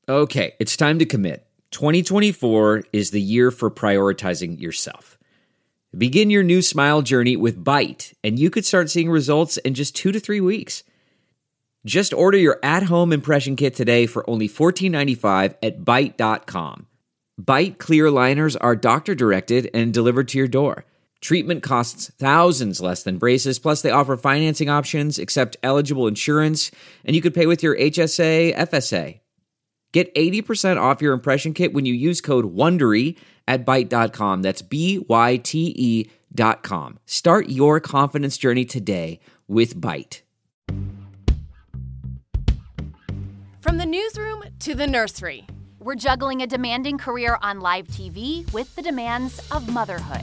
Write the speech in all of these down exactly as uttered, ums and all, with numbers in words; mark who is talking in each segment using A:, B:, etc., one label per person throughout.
A: Okay, it's time to commit. twenty twenty-four is the year for prioritizing yourself. Begin your new smile journey with Byte, and you could start seeing results in just two to three weeks. Just order your at-home impression kit today for only fourteen ninety-five at byte dot com. Byte clear aligners are doctor-directed and delivered to your door. Treatment costs thousands less than braces, plus they offer financing options, accept eligible insurance, and you could pay with your H S A, F S A. Get eighty percent off your impression kit when you use code WONDERY at byte dot com. That's B Y T E dot com. Start your confidence journey today with Byte.
B: From the newsroom to the nursery,
C: we're juggling a demanding career on live T V with the demands of motherhood.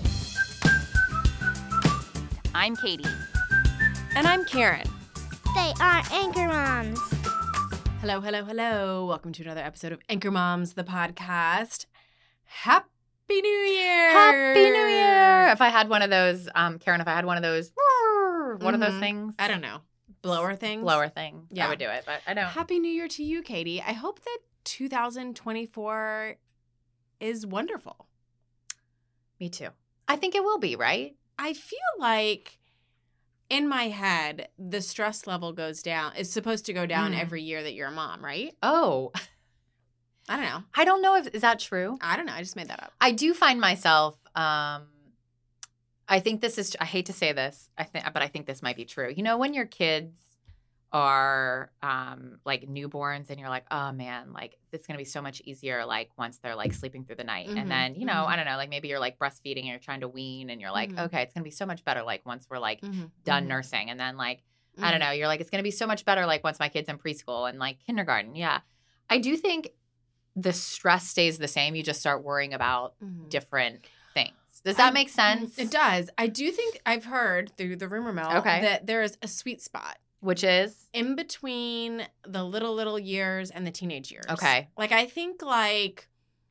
C: I'm Katie.
B: And I'm Karen.
D: They are Anchor Moms.
B: Hello, hello, hello. Welcome to another episode of Anchor Moms, the podcast. Happy New Year!
C: Happy New Year! If I had one of those, um, Karen, if I had one of those, what
B: mm-hmm.
C: are those things?
B: I don't know. Blower things?
C: Blower thing.
B: Yeah.
C: I would do it, but I don't.
B: Happy New Year to you, Katie. I hope that two thousand twenty-four is wonderful.
C: Me too. I think it will be, right?
B: I feel like in my head, the stress level goes down. It's supposed to go down mm. every year that you're a mom, right?
C: Oh.
B: I don't know.
C: I don't know if, is that true?
B: I don't know. I just made that up.
C: I do find myself, um, I think this is, I hate to say this, I think, but I think this might be true. You know, when your kids are um, like newborns and you're like, oh man, like it's going to be so much easier like once they're like sleeping through the night. Mm-hmm. And then, you know, mm-hmm. I don't know, like maybe you're like breastfeeding and you're trying to wean and you're like, mm-hmm. okay, it's going to be so much better like once we're like
B: mm-hmm.
C: done
B: mm-hmm.
C: nursing. And then like, mm-hmm. I don't know, you're like, it's going to be so much better like once my kid's in preschool and like kindergarten. Yeah. I do think the stress stays the same. You just start worrying about mm-hmm. different things. Does that
B: I,
C: make sense?
B: It does. I do think I've heard through the rumor mill
C: okay.
B: that there is a sweet spot.
C: Which is?
B: In between the little, little years and the teenage years.
C: Okay.
B: Like, I think, like,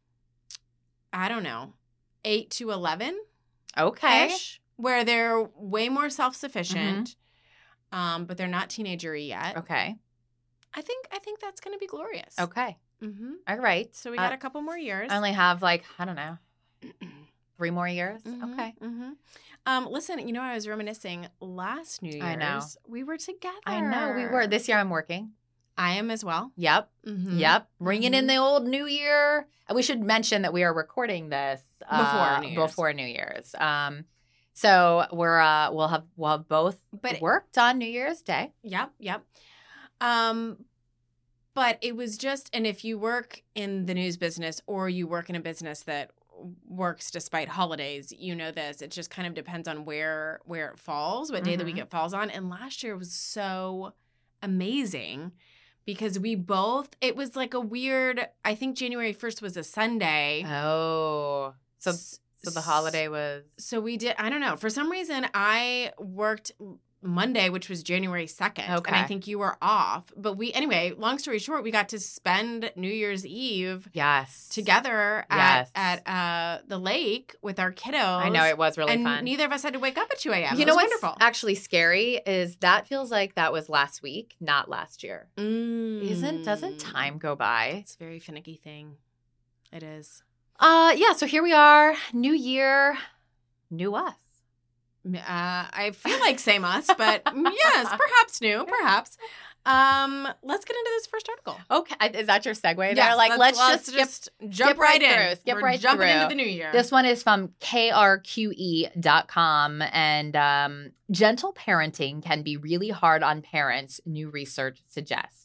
B: I don't know, eight to eleven.
C: Okay.
B: Where they're way more self-sufficient, mm-hmm. um, but they're not teenager-y yet.
C: Okay.
B: I think I think that's going to be glorious.
C: Okay.
B: Mm-hmm.
C: All right.
B: So we got
C: uh,
B: a couple more years.
C: I only have, like, I don't know, three more years?
B: Mm-hmm.
C: Okay.
B: Mm-hmm. Um, listen, you know, I was reminiscing last New Year's.
C: I know.
B: We were together.
C: I know we were. This year I'm working.
B: I am as well.
C: Yep.
B: Mm-hmm.
C: Yep. Bringing
B: mm-hmm.
C: in the old New Year. And we should mention that we are recording this uh,
B: before New Year's.
C: Before New Year's. Um, so we're uh, we'll have we'll have both
B: but
C: worked on New Year's Day.
B: Yep. Yep. Um, but it was just, and if you work in the news business or you work in a business that works despite holidays, you know this. It just kind of depends on where where it falls, what day
C: mm-hmm.
B: of the week it falls on. And last year was so amazing because we both, it was like a weird, I think January first was a Sunday.
C: Oh. So so the holiday was.
B: So we did, I don't know. For some reason, I worked Monday, which was January second.
C: Okay.
B: And I think you were off. But we, anyway, long story short, we got to spend New Year's Eve
C: yes.
B: together
C: yes.
B: at, at uh, the lake with our kiddos. I
C: know, it was really
B: and
C: fun.
B: Neither of us had to wake up at two a.m.
C: You
B: it
C: know
B: was
C: what's
B: wonderful.
C: actually scary is that feels like that was last week, not last year.
B: Mm.
C: Isn't, doesn't time go by?
B: It's a very finicky thing. It is.
C: Uh, yeah, so here we are, new year, new us.
B: Uh, I feel like same us, but yes, perhaps new, perhaps. Um, let's get into this first article.
C: Okay, is that your segue there?
B: Yes,
C: like, let's,
B: let's
C: just,
B: just
C: skip,
B: jump
C: skip
B: right,
C: right
B: in.
C: Through, skip
B: We're
C: right
B: jumping
C: through.
B: into the new year.
C: This one is from K R Q E dot com, and um, gentle parenting can be really hard on parents, new research suggests.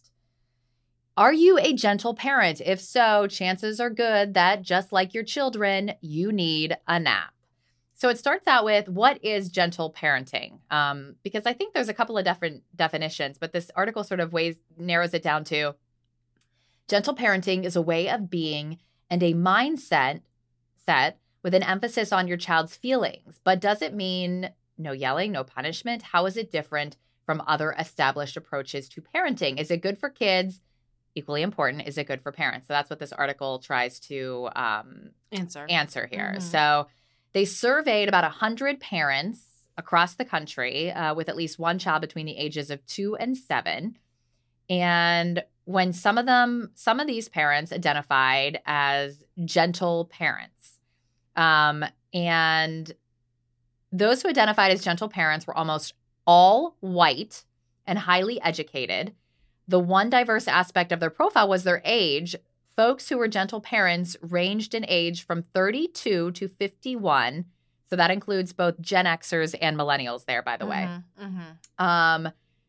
C: Are you a gentle parent? If so, chances are good that just like your children, you need a nap. So it starts out with, what is gentle parenting? Um, because I think there's a couple of different definitions, but this article sort of ways narrows it down to gentle parenting is a way of being and a mindset set with an emphasis on your child's feelings. But does it mean no yelling, no punishment? How is it different from other established approaches to parenting? Is it good for kids? Equally important, is it good for parents? So that's what this article tries to um,
B: answer
C: answer here.
B: Mm-hmm.
C: So they surveyed about one hundred parents across the country uh, with at least one child between the ages of two and seven. And when some of them, some of these parents identified as gentle parents. Um, and those who identified as gentle parents were almost all white and highly educated. The one diverse aspect of their profile was their age. Folks who were gentle parents ranged in age from thirty-two to fifty-one. So that includes both Gen Xers and millennials there, by the way.
B: Mm-hmm, mm-hmm.
C: Um,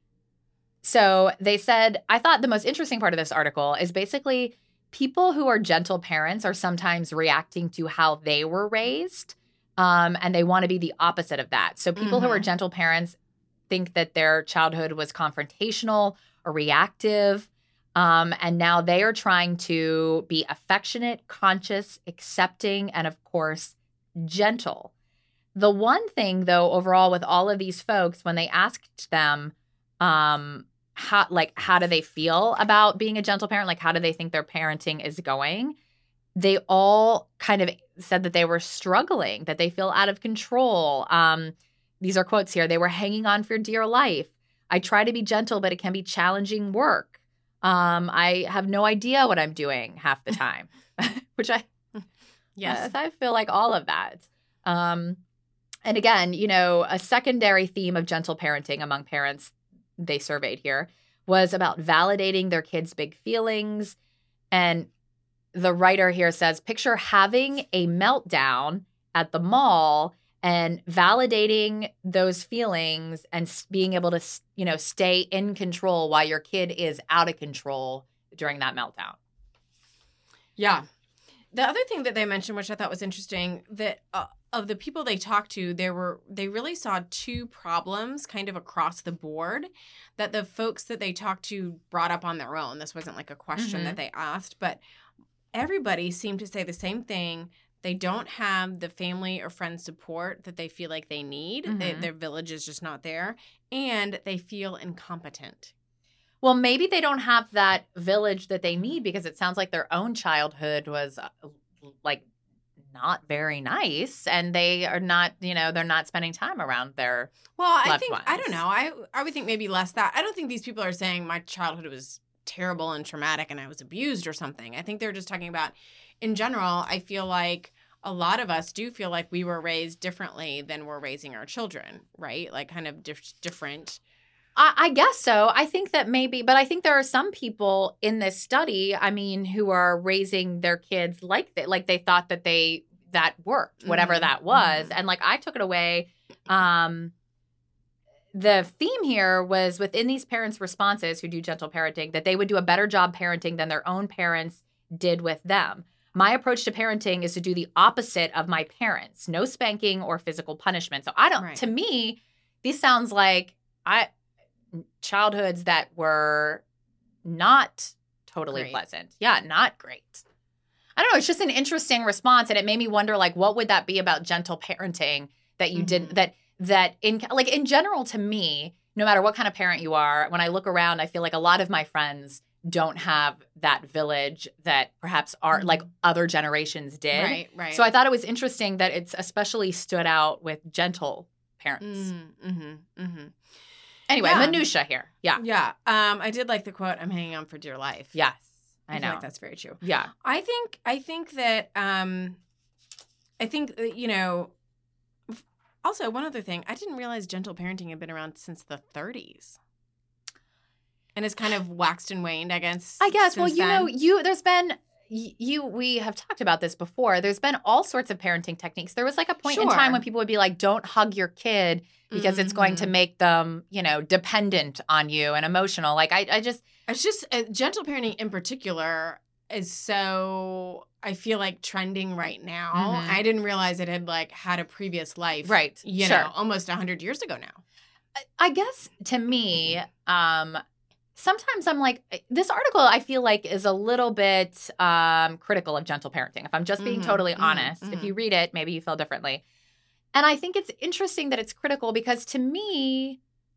C: so they said, I thought the most interesting part of this article is basically people who are gentle parents are sometimes reacting to how they were raised, um, and they want to be the opposite of that. So people
B: Mm-hmm.
C: who are gentle parents think that their childhood was confrontational or reactive, um, and now they are trying to be affectionate, conscious, accepting, and of course, gentle. The one thing, though, overall with all of these folks, when they asked them, um, how like how do they feel about being a gentle parent, like how do they think their parenting is going, they all kind of said that they were struggling, that they feel out of control. Um, these are quotes here. They were hanging on for dear life. I try to be gentle, but it can be challenging work. Um, I have no idea what I'm doing half the time, which I
B: Yes.
C: I feel like all of that. Um, and again, you know, a secondary theme of gentle parenting among parents they surveyed here was about validating their kids' big feelings. And the writer here says, picture having a meltdown at the mall and validating those feelings and s- being able to, s- you know, stay in control while your kid is out of control during that meltdown.
B: Yeah. The other thing that they mentioned, which I thought was interesting, that uh, of the people they talked to, there were they really saw two problems kind of across the board that the folks that they talked to brought up on their own. This wasn't like a question
C: Mhm.
B: that they asked, but everybody seemed to say the same thing. They don't have the family or friend support that they feel like they need. They,
C: Mhm.
B: their village is just not there, and they feel incompetent.
C: Well, maybe they don't have that village that they need because it sounds like their own childhood was uh, like not very nice, and they are not, you know, they're not spending time around their.
B: Well, I
C: loved
B: think I don't
C: ones.
B: know. I I would think maybe less that. I don't think these people are saying my childhood was terrible and traumatic and I was abused or something. I think they're just talking about in general. I feel like a lot of us do feel like we were raised differently than we're raising our children, right? Like kind of dif- different.
C: I, I guess so. I think that maybe, but I think there are some people in this study, I mean, who are raising their kids like that, like they thought that they that worked, whatever
B: Mhm,
C: that was,
B: mhm.
C: and like I took it away. Um, the theme here was within these parents' responses who do gentle parenting that they would do a better job parenting than their own parents did with them. My approach to parenting is to do the opposite of my parents. No spanking or physical punishment. So I don't.
B: Right.
C: To me, this sounds like I. childhoods that were not totally
B: Great.
C: pleasant. Yeah, not great. I don't know. It's just an interesting response, and it made me wonder, like, what would that be about gentle parenting that you
B: Mhm.
C: didn't that that in like in general to me, no matter what kind of parent you are, when I look around, I feel like a lot of my friends don't have that village that perhaps are
B: Mhm.
C: like other generations did.
B: Right, right.
C: So I thought it was interesting that it's especially stood out with gentle parents.
B: Mm-hmm, mm-hmm, mm-hmm.
C: Anyway,
B: Yeah.
C: minutia here. Yeah.
B: Yeah. Um, I did like the quote, I'm hanging on for dear life.
C: Yes.
B: I,
C: I
B: feel
C: know.
B: like that's very true.
C: Yeah.
B: I think I think that um I think uh, you know f- also one other thing, I didn't realize gentle parenting had been around since the thirties. And it's kind of waxed and waned, I guess.
C: I guess. Well,
B: since
C: you know,
B: then.
C: you there's been y- you we have talked about this before. There's been all sorts of parenting techniques. There was like a point in time
B: Sure.
C: when people would be like, "Don't hug your kid because it's going to
B: Mhm.
C: make them, you know, dependent on you and emotional." Like I, I just
B: It's just uh, gentle parenting in particular is so I feel like trending right now.
C: Mhm.
B: I didn't realize it had like had a previous life.
C: Right.
B: You
C: Sure.
B: know, almost one hundred years ago now.
C: I- I guess to me, um, sometimes I'm like, this article I feel like is a little bit um, critical of gentle parenting. If I'm just being
B: Mhm,
C: totally
B: mhm,
C: honest, if
B: mhm.
C: you read it, maybe you feel differently. And I think it's interesting that it's critical because to me,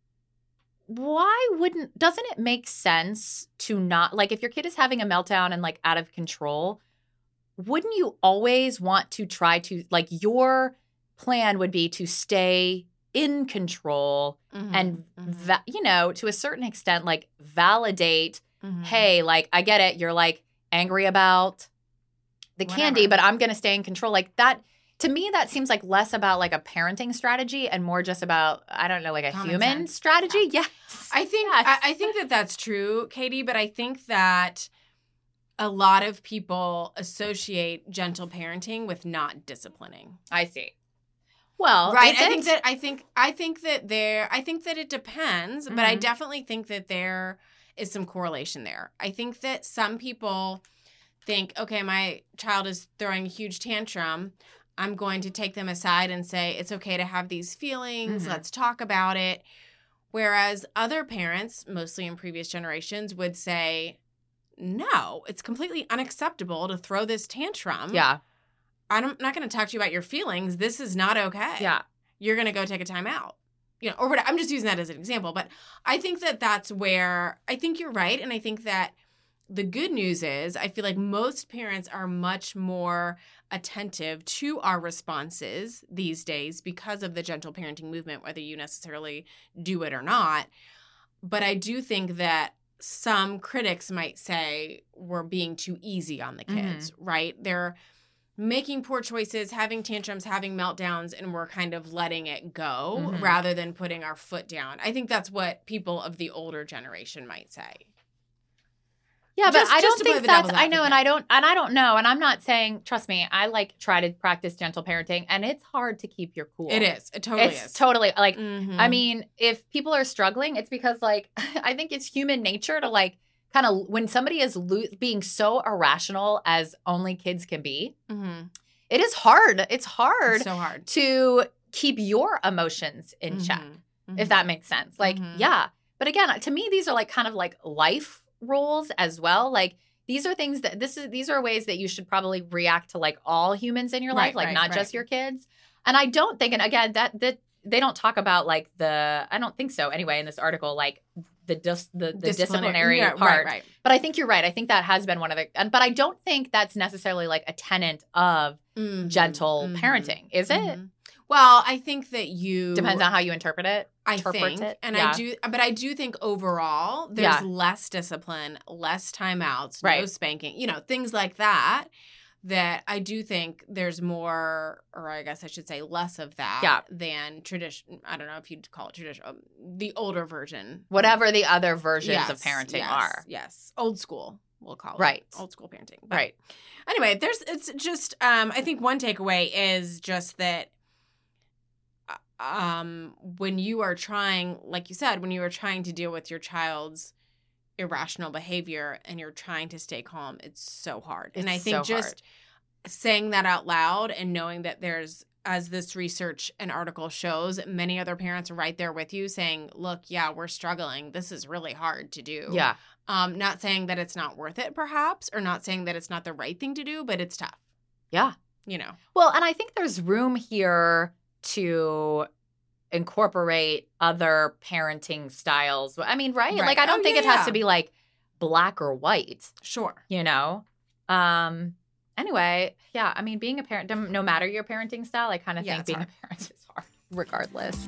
C: why wouldn't, doesn't it make sense to not, like if your kid is having a meltdown and like out of control, wouldn't you always want to try to, like your plan would be to stay in control
B: Mhm,
C: and
B: mhm,
C: va- you know, to a certain extent, like validate
B: Mhm.
C: hey, like, I get it. You're like angry about the candy,
B: Whatever.
C: but I'm going to stay in control. Like that, to me, that seems like less about like a parenting strategy and more just about, I don't know, like a
B: Common
C: human
B: sense.
C: strategy. Yes.
B: I think
C: Yes.
B: I, I think that that's true, Katie, but I think that a lot of people associate gentle parenting with not disciplining.
C: I see. Well,
B: Right.
C: is
B: I
C: it?
B: think that I think I think that there I think that it depends, but I
C: Mhm.
B: definitely think that there is some correlation there. I think that some people think, okay, my child is throwing a huge tantrum. I'm going to take them aside and say, it's okay to have these feelings.
C: Mhm.
B: Let's talk about it. Whereas other parents, mostly in previous generations, would say, no, it's completely unacceptable to throw this tantrum.
C: Yeah.
B: I'm not going to talk to you about your feelings. This is not okay.
C: Yeah.
B: You're going to go take a time out. You know, or whatever. I'm just using that as an example. But I think that that's where I think you're right. And I think that the good news is I feel like most parents are much more attentive to our responses these days because of the gentle parenting movement, whether you necessarily do it or not. But I do think that some critics might say we're being too easy on the kids, right? They're making poor choices, having tantrums, having meltdowns, and we're kind of letting it go
C: Mhm.
B: rather than putting our foot down. I think that's what people of the older generation might say.
C: Yeah, but
B: Just-
C: I
B: just
C: don't
B: to play
C: think
B: the
C: that's,
B: devil's
C: I know, and
B: advocate.
C: I don't, and I don't know, and I'm not saying, trust me, I like try to practice gentle parenting, and it's hard to keep your cool.
B: It is. It totally
C: It's
B: is.
C: totally, like,
B: Mhm.
C: I mean, if people are struggling, it's because, like, I think it's human nature to, like, kind of, when somebody is lo- being so irrational as only kids can be,
B: Mhm.
C: it is hard. It's hard
B: It's so hard.
C: to keep your emotions in check,
B: Mhm.
C: if that makes sense. Like,
B: Mhm.
C: yeah. But again, to me, these are like kind of like life rules as well. Like, these are things that this is, these are ways that you should probably react to like all humans in your
B: Right,
C: life, like
B: right,
C: not
B: right.
C: just your kids. And I don't think, and again, that, that they don't talk about like the, I don't think so anyway, in this article, like the, dis, the, the disciplinary
B: yeah,
C: part.
B: Right, right.
C: But I think you're right. I think that has been one of the, and, but I don't think that's necessarily like a tenet of
B: Mhm.
C: gentle
B: Mhm.
C: parenting. Is it?
B: Mhm. Well, I think that you
C: Depends on how you interpret it.
B: I
C: interpret
B: think,
C: it.
B: and
C: Yeah.
B: I do, but I do think overall there's
C: Yeah.
B: less discipline, less timeouts, no
C: Right.
B: spanking, you know, things like that. That I do think there's more, or I guess I should say less of that
C: Yeah.
B: than tradition. I don't know if you'd call it tradition, um, the older version,
C: Whatever the other versions
B: Yes,
C: of parenting
B: yes,
C: are.
B: Yes, old school, we'll call it.
C: Right.
B: Old school parenting. But
C: Right.
B: Anyway, there's it's just um I think one takeaway is just that um when you are trying, like you said, when you are trying to deal with your child's irrational behavior and you're trying to stay calm, it's so hard. and I
C: It's
B: think
C: so
B: just saying that out loud and knowing that there's, as this research and article shows, many other parents are right there with you saying, look, yeah, we're struggling. This is really hard to do.
C: Yeah.
B: Um, not saying that it's not worth it, perhaps, or not saying that it's not the right thing to do, but it's tough,
C: Yeah.
B: you know.
C: Well, and I think there's room here to incorporate other parenting styles. I mean, right?
B: Right.
C: Like, I don't
B: Oh,
C: think
B: yeah,
C: it has
B: yeah.
C: to be like black or white,
B: Sure.
C: you know? Um, anyway, yeah, I mean, being a parent, no matter your parenting style, I kind of
B: Yeah,
C: think
B: it's
C: being
B: hard.
C: a parent is hard, regardless.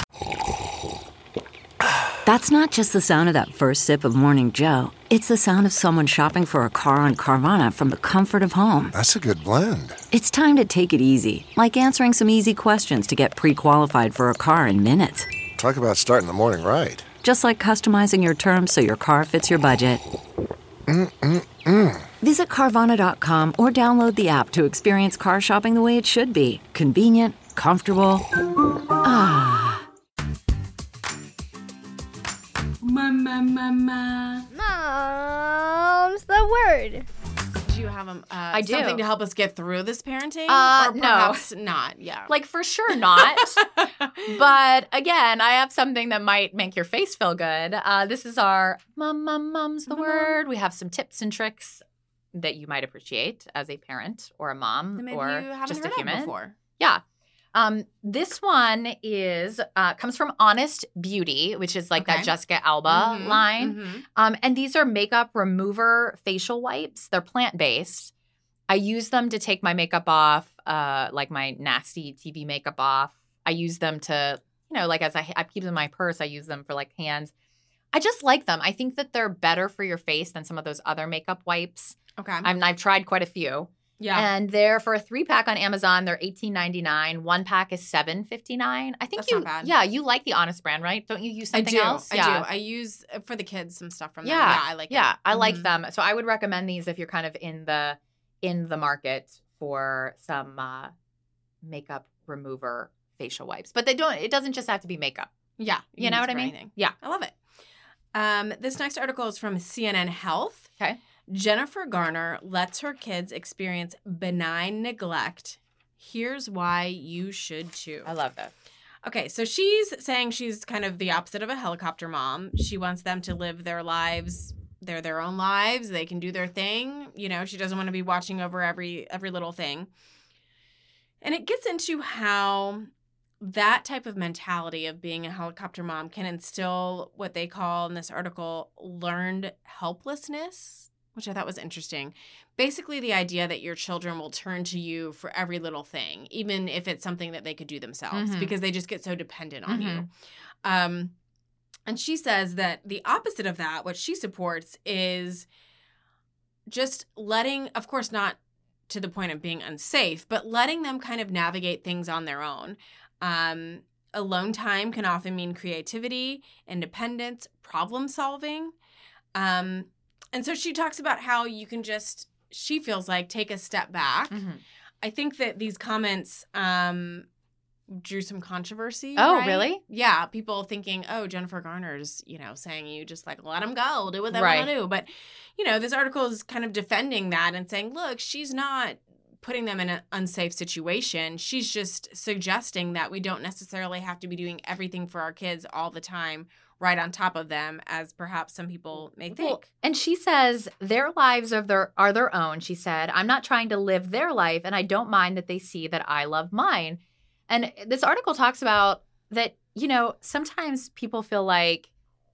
E: That's not just the sound of that first sip of Morning Joe. It's the sound of someone shopping for a car on Carvana from the comfort of home.
F: That's a good blend.
E: It's time to take it easy, like answering some easy questions to get pre-qualified for a car in minutes.
F: Talk about starting the morning right.
E: Just like customizing your terms so your car fits your budget.
F: Mm-mm-mm.
E: Visit Carvana dot com or download the app to experience car shopping the way it should be. Convenient, comfortable. Ah.
B: Mama, mama.
D: Mom's the word.
B: Do you have um, uh,
C: I do.
B: something to help us get through this parenting?
C: Uh,
B: or
C: no.
B: perhaps not. Yeah.
C: Like, for sure not. But again, I have something that might make your face feel good. Uh, this is our Mum, Mum, Mum's the
B: Mum,
C: Word. We have some tips and tricks that you might appreciate as a parent or a mom
B: That maybe
C: or
B: you haven't
C: just
B: heard
C: a human.
B: of before.
C: Yeah. Um, this one is uh, comes from Honest Beauty, which is like
B: Okay.
C: that Jessica Alba
B: Mhm,
C: line.
B: mhm.
C: Um, and these are makeup remover facial wipes. They're plant-based. I use them to take my makeup off, uh, like my nasty T V makeup off. I use them to, you know, like as I, I keep them in my purse, I use them for like hands. I just like them. I think that they're better for your face than some of those other makeup wipes.
B: Okay.
C: I'm, I've tried quite a few.
B: Yeah.
C: And they're for a three pack on Amazon. They're eighteen ninety-nine. One pack is seven fifty-nine. I think
B: That's
C: you,
B: not bad.
C: yeah, you like the Honest brand, right? Don't you use
B: I
C: something
B: do.
C: else?
B: I
C: yeah.
B: do. I use uh, for the kids some stuff from them.
C: Yeah,
B: Yeah, I like it.
C: Yeah, I like
B: Mhm.
C: them. So I would recommend these if you're kind of in the in the market for some uh, makeup remover facial wipes. But they don't. It doesn't just have to be makeup.
B: Yeah.
C: You know
B: use
C: what
B: it
C: I
B: for
C: mean?
B: anything.
C: Yeah.
B: I love it. Um, this next article is from C N N Health.
C: Okay.
B: Jennifer Garner lets her kids experience benign neglect. Here's why you should too.
C: I love this.
B: Okay, so she's saying she's kind of the opposite of a helicopter mom. She wants them to live their lives. They're their own lives. They can do their thing. You know, she doesn't want to be watching over every every little thing. And it gets into how that type of mentality of being a helicopter mom can instill what they call in this article learned helplessness, which I thought was interesting. Basically, the idea that your children will turn to you for every little thing, even if it's something that they could do themselves,
C: Mhm.
B: because they just get so dependent on you.
C: Mhm.
B: Um, and she says that the opposite of that, what she supports, is just letting, of course, not to the point of being unsafe, but letting them kind of navigate things on their own. Um, alone time can often mean creativity, independence, problem solving. Um, and so she talks about how you can just, she feels like, take a step back.
C: Mhm.
B: I think that these comments um, drew some controversy.
C: Oh,
B: right?
C: really?
B: Yeah. People thinking, oh, Jennifer Garner's, you know, saying you just like, let them go, do what they
C: Right.
B: want to do. But, you know, this article is kind of defending that and saying, look, she's not putting them in an unsafe situation. She's just suggesting that we don't necessarily have to be doing everything for our kids all the time, right on top of them, as perhaps some people may think.
C: Well, and she says their lives are their are their own. She said, I'm not trying to live their life, and I don't mind that they see that I love mine. And this article talks about that, you know, sometimes people feel like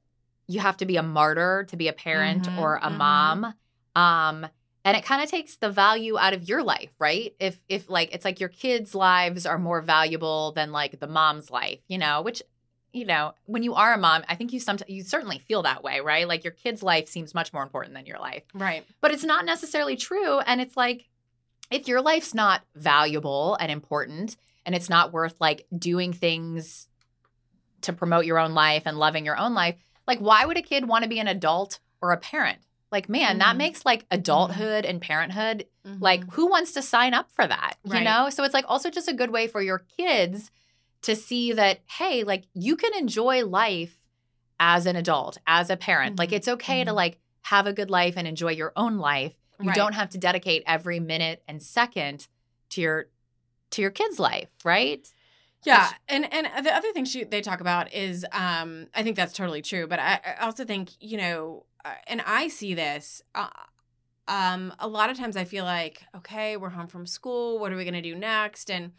C: you have to be a martyr to be a parent
B: Mhm,
C: or a
B: mhm.
C: mom. Um, and it kind of takes the value out of your life, right? If if like it's like your kids' lives are more valuable than like the mom's life, you know, which, you know, when you are a mom, I think you sometimes you certainly feel that way, right? Like your kid's life seems much more important than your life.
B: Right.
C: But it's not necessarily true. And it's like, if your life's not valuable and important, and it's not worth like doing things to promote your own life and loving your own life, like why would a kid want to be an adult or a parent? Like, man, that
B: Mhm.
C: makes like adulthood and parenthood,
B: Mhm.
C: like who wants to sign up for that? You
B: Right.
C: know? So it's like also just a good way for your kids to see that, hey, like you can enjoy life as an adult, as a parent. Like
B: Mhm.
C: it's okay to
B: Mhm.
C: like have a good life and enjoy your own life. You
B: Right.
C: don't have to dedicate every minute and second to your to your kid's life, right?
B: Yeah, and and the other thing she they talk about is, um, I think that's totally true, but I, I also think, you know, uh, and I see this, uh, um, a lot of times I feel like, okay, we're home from school, what are we gonna do next? And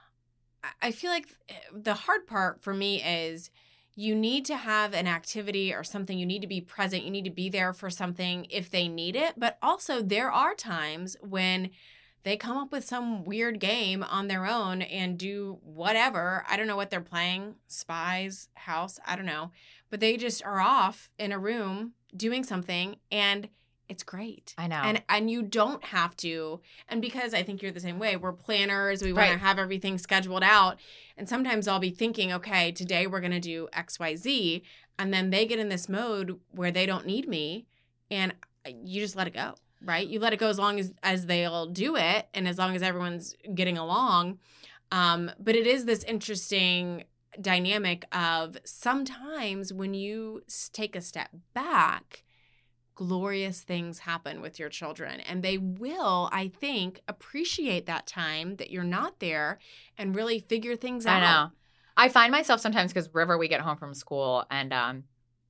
B: I- I feel like the hard part for me is you need to have an activity or something. You need to be present. You need to be there for something if they need it. But also there are times when they come up with some weird game on their own and do whatever. I don't know what they're playing, Spies, House, I don't know. But they just are off in a room doing something and it's great.
C: I know.
B: And and you don't have to. And because I think you're the same way, we're planners. We want to
C: Right.
B: have everything scheduled out. And sometimes I'll be thinking, okay, today we're going to do X, Y, Z. And then they get in this mode where they don't need me. And you just let it go, right? You let it go as long as, as they'll do it and as long as everyone's getting along. Um, but it is this interesting dynamic of sometimes when you s- take a step back, glorious things happen with your children. And they will, I think, appreciate that time that you're not there and really figure things
C: I
B: out.
C: know. I find myself sometimes because River, we get home from school and um,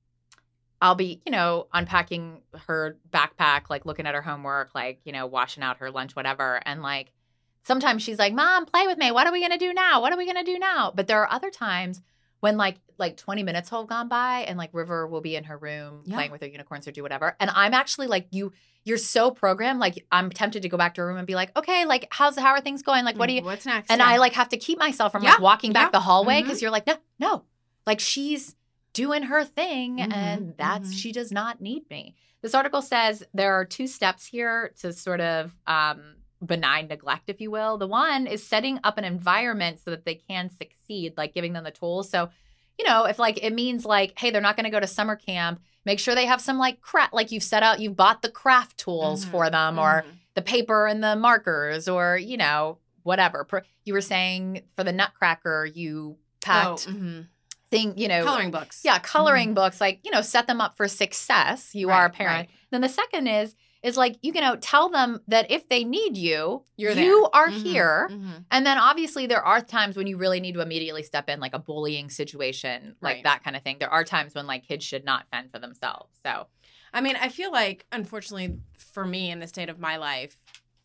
C: I'll be, you know, unpacking her backpack, like looking at her homework, like, you know, washing out her lunch, whatever. And like sometimes she's like, Mom, play with me. What are we going to do now? What are we going to do now? But there are other times when like like twenty minutes have gone by and like River will be in her room
B: Yeah.
C: playing with her unicorns or do whatever. And I'm actually like, you, you're so programmed. Like I'm tempted to go back to her room and be like, okay, like how's, how are things going? Like, what do you,
B: What's next?
C: and
B: Yeah.
C: I like have to keep myself from
B: Yeah,
C: like walking back
B: yeah,
C: the hallway
B: mhm.
C: because you're like, no, no. Like she's doing her thing,
B: Mhm,
C: and that's
B: mhm.
C: she does not need me. This article says there are two steps here to sort of um, benign neglect, if you will. The one is setting up an environment so that they can succeed, like giving them the tools. So, you know, if like it means like, hey, they're not going to go to summer camp, make sure they have some like craft, like you've set out, you've bought the craft tools
B: Mhm,
C: for them, or
B: mhm.
C: the paper and the markers, or, you know, whatever. Per- You were saying for the Nutcracker, you packed
B: Oh, mhm.
C: thing, you know,
B: Coloring books.
C: yeah, coloring books, like, you know, set them up for success. You
B: Right,
C: are a parent.
B: right.
C: Then the second is, is like, you know, tell them that if they need you,
B: You're
C: you
B: there.
C: are
B: Mhm,
C: here.
B: mhm.
C: And then obviously there are times when you really need to immediately step in, like a bullying situation, like
B: Right.
C: that kind of thing. There are times when like kids should not fend for themselves. So
B: I mean, I feel like, unfortunately, for me in the state of my life,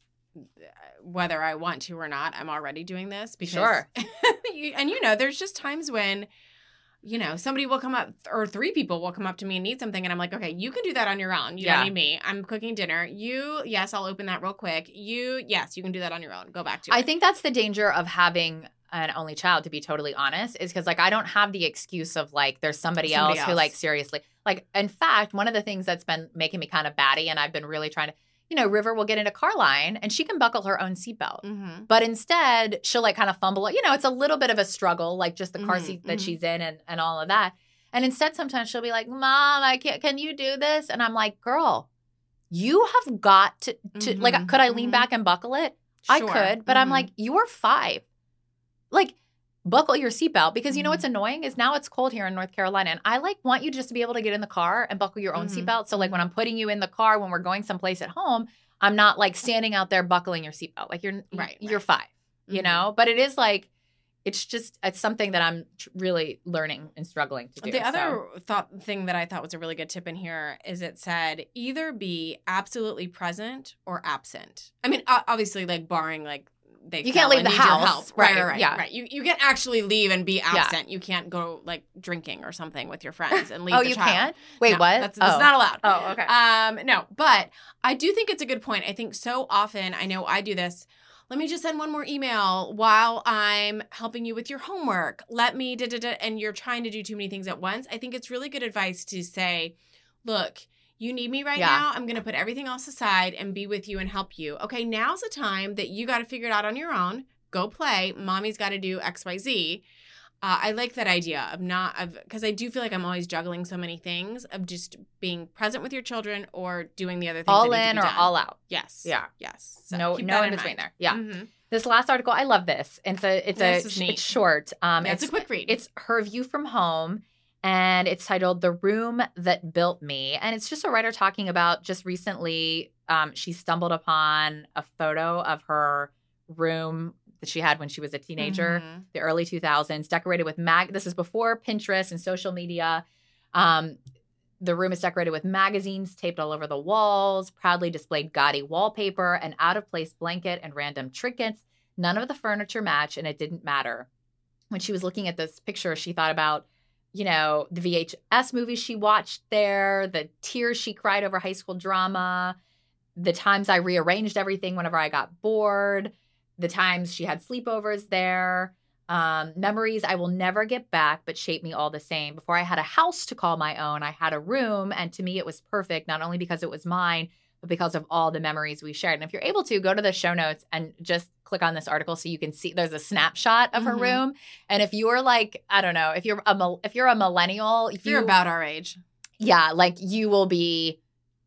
B: whether I want to or not, I'm already doing this because,
C: Sure.
B: you- and you know, there's just times when, you know, somebody will come up or three people will come up to me and need something, and I'm like, okay, you can do that on your own. You
C: Yeah.
B: don't need me. I'm cooking dinner. You, yes, I'll open that real quick. You, yes, you can do that on your own. Go back to it.
C: I think that's the danger of having an only child, to be totally honest, is because like I don't have the excuse of like there's somebody,
B: Somebody
C: else, who
B: else.
C: like seriously, like in fact, one of the things that's been making me kind of batty, and I've been really trying to, you know, River will get into car line and she can buckle her own seatbelt.
B: Mm-hmm.
C: But instead, she'll like kind of fumble it. You know, it's a little bit of a struggle, like just the car
B: Mhm,
C: seat that
B: mhm.
C: she's in and, and all of that. And instead, sometimes she'll be like, Mom, I can't, can you do this? And I'm like, girl, you have got to, to
B: Mhm,
C: like, could I lean
B: mhm.
C: back and buckle it? I
B: Sure.
C: could, but I'm
B: Mhm.
C: like, you're five. Like, buckle your seatbelt because you know
B: Mhm.
C: what's annoying is now it's cold here in North Carolina. And I like want you just to be able to get in the car and buckle your own
B: Mhm,
C: seatbelt. So like when I'm putting you in the car, when we're going someplace at home, I'm not like standing out there buckling your seatbelt. Like you're
B: Right,
C: you're
B: right.
C: five, you
B: Mhm.
C: know. But it is like it's just it's something that I'm tr- really learning and struggling to do.
B: The other
C: so.
B: thought thing that I thought was a really good tip in here is it said either be absolutely present or absent. I mean, o- obviously, like barring like they
C: You
B: fell
C: can't leave
B: and
C: the
B: need your
C: house.
B: help.
C: Right,
B: Right, right, right,
C: yeah.
B: right. You you can actually leave and be absent. You can't go like drinking or something with your friends and leave.
C: Oh,
B: the
C: you
B: child.
C: can't? Wait,
B: No,
C: what?
B: That's, that's
C: oh.
B: not allowed.
C: Oh, okay.
B: Um, no, but I do think it's a good point. I think so often, I know I do this. Let me just send one more email while I'm helping you with your homework. Let me, da, da, da, and you're trying to do too many things at once. I think it's really good advice to say, look, you need me right
C: Yeah.
B: now. I'm going to put everything else aside and be with you and help you. Okay, now's the time that you got to figure it out on your own. Go play. Mommy's got to do X, Y, Z. Uh, I like that idea of not of because I do feel like I'm always juggling so many things of just being present with your children or doing the other things.
C: all
B: that need to
C: in
B: be
C: or
B: done.
C: all out.
B: Yes.
C: Yeah.
B: Yes. So
C: no,
B: keep
C: no
B: that
C: in between
B: mind.
C: there. Yeah.
B: Mhm.
C: This last article, I love this. It's a, it's
B: This
C: a,
B: is neat.
C: it's short. Um,
B: Yeah, it's a quick read.
C: It's her view from home, and it's titled "The Room That Built Me," and it's just a writer talking about just recently. Um, she stumbled upon a photo of her room that she had when she was a teenager,
B: Mhm.
C: the early two thousands, decorated with mag. This is before Pinterest and social media. Um, the room is decorated with magazines taped all over the walls, proudly displayed gaudy wallpaper, an out-of-place blanket, and random trinkets. None of the furniture matched, and it didn't matter. When she was looking at this picture, she thought about, you know, the V H S movies she watched there, the tears she cried over high school drama, the times I rearranged everything whenever I got bored, the times she had sleepovers there, um, memories I will never get back, but shape me all the same. Before I had a house to call my own, I had a room, and to me it was perfect, not only because it was mine, but because of all the memories we shared. And if you're able to, go to the show notes and just click on this article so you can see there's a snapshot of her
B: Mhm.
C: room. And if you're like, I don't know, if you're a mil- if you're a millennial,
B: If you're
C: you-
B: about our age.
C: yeah, like you will be,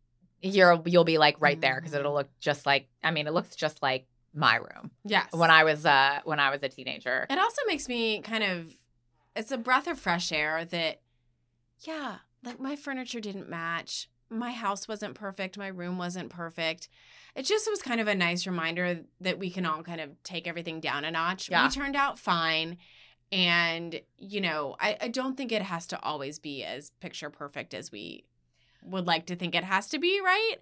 C: you're you'll be like right there because
B: Mhm.
C: it'll look just like. I mean, it looks just like my room
B: Yes.
C: when I was uh when I was a teenager.
B: It also makes me kind of, it's a breath of fresh air that, yeah, like my furniture didn't match. My house wasn't perfect. My room wasn't perfect. It just was kind of a nice reminder that we can all kind of take everything down a notch.
C: Yeah.
B: We turned out fine. And, you know, I, I don't think it has to always be as picture perfect as we would like to think it has to be, right?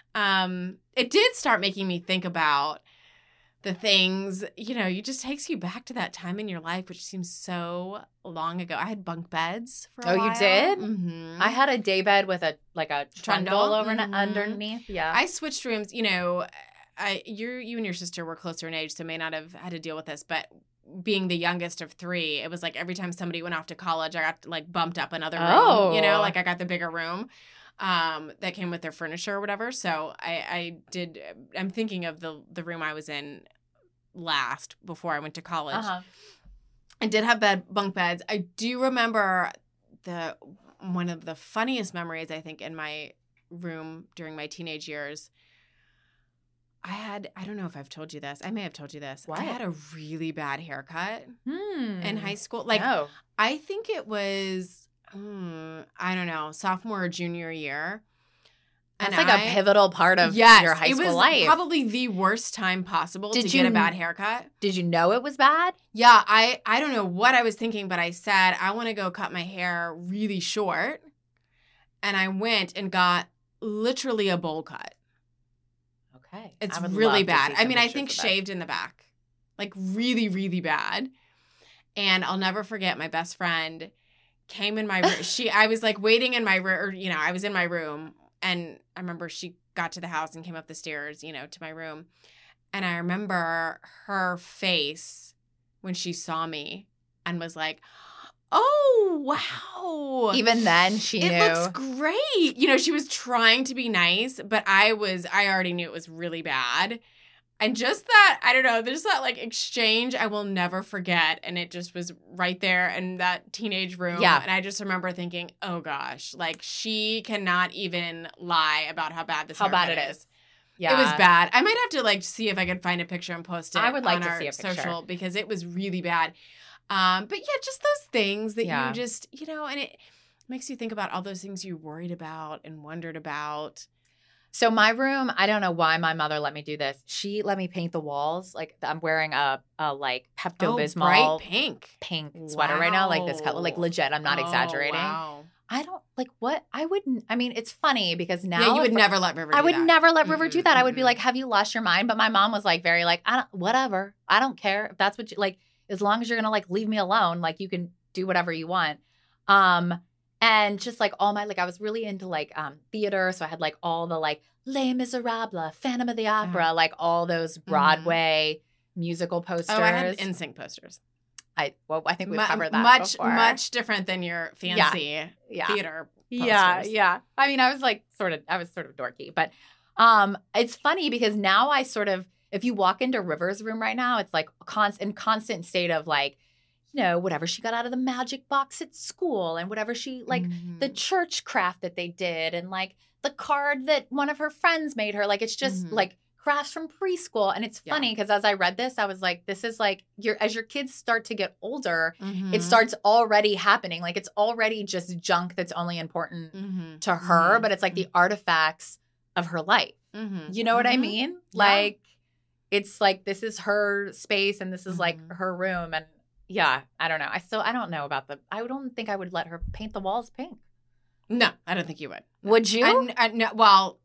B: Um, it did start making me think about the things, you know, it just takes you back to that time in your life, which seems so long ago. I had bunk beds for a
C: Oh, you
B: while.
C: did?
B: Mm-hmm.
C: I had a day bed with a like a trundle,
B: Trundle?
C: over
B: Mhm.
C: underneath. Yeah.
B: I switched rooms, you know, I you you and your sister were closer in age, so may not have had to deal with this, but being the youngest of three, it was like every time somebody went off to college, I got like bumped up another room.
C: Oh.
B: You know, like I got the bigger room um, that came with their furniture or whatever. So I, I did. I'm thinking of the the room I was in last before I went to college.
C: Uh-huh.
B: I did have bed bunk beds. I do remember the one of the funniest memories I think in my room during my teenage years. I had, I don't know if I've told you this. I may have told you this.
C: What?
B: I had a really bad haircut
C: Hmm.
B: in high school. Like,
C: No.
B: I think it was, mm, I don't know, sophomore or junior year.
C: That's
B: And
C: like
B: I-
C: a pivotal part of
B: yes,
C: your high
B: it
C: school
B: was
C: life.
B: probably the worst time possible
C: Did
B: to
C: you
B: get a
C: n-
B: bad haircut.
C: Did you know it was bad?
B: Yeah, I, I don't know what I was thinking, but I said, I want to go cut my hair really short. And I went and got literally a bowl cut.
C: Okay.
B: It's
C: I would
B: really
C: love to
B: bad.
C: see
B: I
C: some
B: mean, I
C: pictures
B: think
C: of that.
B: shaved in the back. Like really, really bad. And I'll never forget my best friend came in my room. She I was like waiting in my room, or you know, I was in my room, and I remember she got to the house and came up the stairs, you know, to my room. And I remember her face when she saw me and was like, "Oh, wow."
C: Even then, she
B: It
C: knew.
B: looks great. You know, she was trying to be nice, but I was, I already knew it was really bad. And just that, I don't know, there's that like exchange I will never forget. And it just was right there in that teenage room.
C: Yeah.
B: And I just remember thinking, oh gosh, like she cannot even lie about how bad this
C: How bad
B: haircut
C: it is. Yeah.
B: It was bad. I might have to like see if I can find a picture and post it
C: I would like
B: on
C: to
B: our
C: see a picture.
B: social because it was really bad. Um, but yeah, just those things that
C: Yeah.
B: you just, you know, and it makes you think about all those things you worried about and wondered about.
C: So my room, I don't know why my mother let me do this. She let me paint the walls. Like I'm wearing a, a like Pepto
B: Oh,
C: Bismol
B: bright pink.
C: pink sweater right now, like this color, like
B: Wow.
C: legit. I'm not
B: Oh,
C: exaggerating.
B: Wow.
C: I don't like what I wouldn't. I mean, it's funny because now
B: yeah, you would
C: if-
B: never let River do
C: I would
B: that.
C: never let River do
B: Mm-mm,
C: that. I would be
B: mm-mm.
C: like, "Have you lost your mind?" But my mom was like, very like, "I don't, whatever. I don't care if that's what you like. As long as you're gonna like leave me alone, like you can do whatever you want." Um, and just like all my like, I was really into like um theater, so I had like all the like Les Miserables, Phantom of the Opera, like all those Broadway musical posters.
B: Oh, I had N Sync posters.
C: I well, I think we've
B: Mu-
C: covered that
B: much,
C: before.
B: much different than your fancy
C: Yeah.
B: theater posters.
C: Yeah, yeah. I mean, I was like sort of, I was sort of dorky, but um, it's funny because now I sort of, if you walk into River's room right now, it's like a constant, in constant state of like, you know, whatever she got out of the magic box at school and whatever she like
B: Mhm.
C: the church craft that they did and like the card that one of her friends made her. Like it's just
B: Mhm.
C: like crafts from preschool, and it's
B: Yeah.
C: funny because as I read this, I was like, this is like your as your kids start to get older.
B: Mhm.
C: It starts already happening. Like it's already just junk that's only important
B: Mhm.
C: to her,
B: Mhm.
C: but it's like the artifacts of her life.
B: Mhm.
C: You know what I
B: Mhm.
C: mean?
B: Yeah.
C: Like it's like this is her space and this is like
B: Mhm.
C: her room. And yeah, I don't know. I still I don't know about the I don't think I would let her paint the walls pink.
B: No, I don't think you would.
C: Would you?
B: I, I, no, well,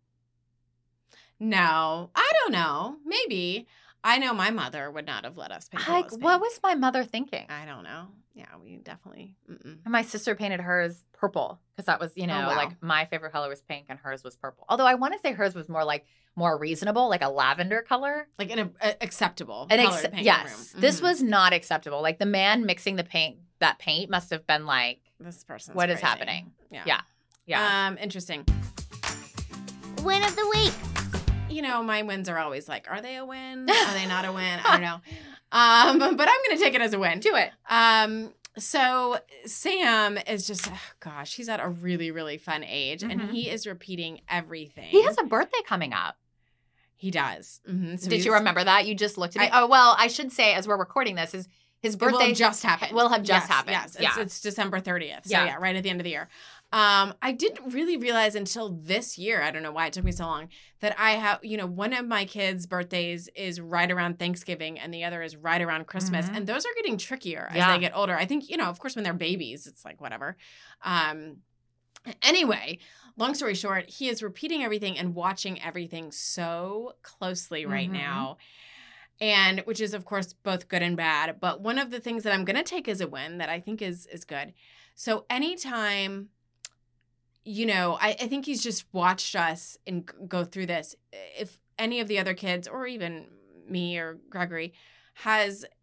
B: no, I don't know. Maybe. I know my mother would not have let us paint the
C: Like,
B: walls
C: what
B: pink.
C: was my mother thinking?
B: I don't know. Yeah, we definitely. Mm-mm.
C: And my sister painted hers purple because that was, you know,
B: wow.
C: like my favorite color was pink and hers was purple. Although I want to say hers was more like more reasonable, like a lavender color.
B: Like an a, acceptable
C: An
B: color
C: ex-
B: to paint
C: yes,
B: your room.
C: this
B: Mhm.
C: was not acceptable. Like the man mixing the paint, that paint must have been like,
B: This person's
C: what is
B: crazy.
C: happening?
B: Yeah.
C: Yeah. Yeah.
B: Um. Interesting.
D: Win of the week.
B: You know, my wins are always like, are they a win? Are they not a win? I don't know. Um. But I'm gonna take it as a win.
C: Do it.
B: Um, so Sam is just, oh gosh, he's at a really, really fun age,
C: Mhm.
B: and he is repeating everything.
C: He has a birthday coming up.
B: He does. Mm-hmm. So
C: Did
B: he's-
C: you remember that? You just looked at me.
B: I-
C: oh, well, I should say as we're recording this, is his
B: It will
C: birthday
B: have just happened.
C: will have just
B: Yes,
C: happened.
B: Yes, it's,
C: Yeah.
B: it's December thirtieth. So
C: Yeah.
B: yeah, right at the end of the year. Um, I didn't really realize until this year, I don't know why it took me so long, that I have, you know, one of my kids' birthdays is right around Thanksgiving and the other is right around Christmas.
C: Mhm.
B: And those are getting trickier as
C: Yeah.
B: they get older. I think, you know, of course, when they're babies, it's like whatever. Um, anyway, long story short, he is repeating everything and watching everything so closely right
C: Mhm.
B: now. And which is, of course, both good and bad. But one of the things that I'm going to take as a win that I think is is good. So anytime, you know, I, I think he's just watched us and g- go through this. If any of the other kids or even me or Gregory has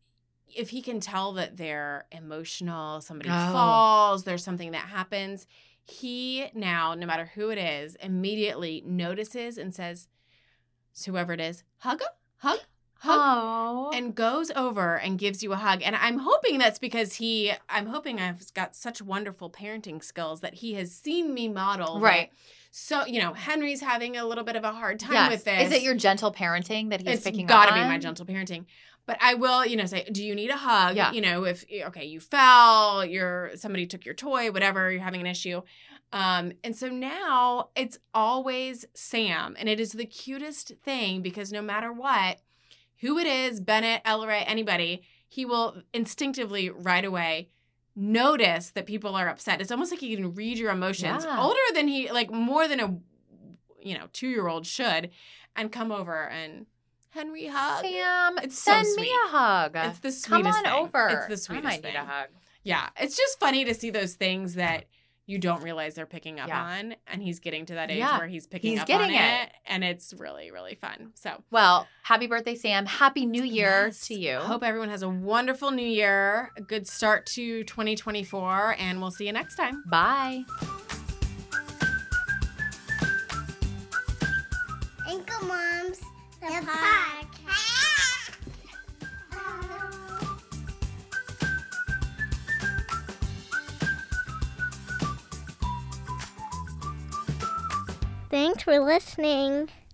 B: if he can tell that they're emotional, somebody
C: Oh.
B: falls, there's something that happens, he now, no matter who it is, immediately notices and says, so whoever it is, hug, hug, hug.
C: Oh.
B: And goes over and gives you a hug. And I'm hoping that's because he, I'm hoping I've got such wonderful parenting skills that he has seen me model.
C: Right.
B: that- So, you know, Henry's having a little bit of a hard time
C: Yes.
B: with this.
C: Is it your gentle parenting that he's
B: It's
C: picking
B: gotta
C: up
B: be
C: on?
B: my gentle parenting. But I will, you know, say, do you need a hug?
C: Yeah.
B: You know, if, okay, you fell, you're, somebody took your toy, whatever, you're having an issue. Um, and so now it's always Sam. And it is the cutest thing because no matter what, who it is, Bennett, Ellery, anybody, he will instinctively right away notice that people are upset. It's almost like he can read your emotions
C: Yeah.
B: older than he, like more than a, you know, two-year-old should, and come over and Henry hug.
C: Sam,
B: It's so
C: send me
B: sweet.
C: a hug.
B: It's the
C: Come
B: sweetest
C: on
B: thing.
C: over.
B: It's the sweetest
C: I might
B: thing.
C: need a hug.
B: Yeah, it's just funny to see those things that you don't realize they're picking up
C: Yeah.
B: on, and he's getting to that age
C: Yeah.
B: where he's picking
C: He's
B: up
C: getting
B: on
C: it.
B: it, and it's really, really fun. So
C: Well, happy birthday, Sam. Happy New Year
B: yes,
C: to you.
B: Hope everyone has a wonderful new year, a good start to twenty twenty-four, and we'll see you next time.
C: Bye.
D: Uncle Mom's the, the podcast. Thanks for listening.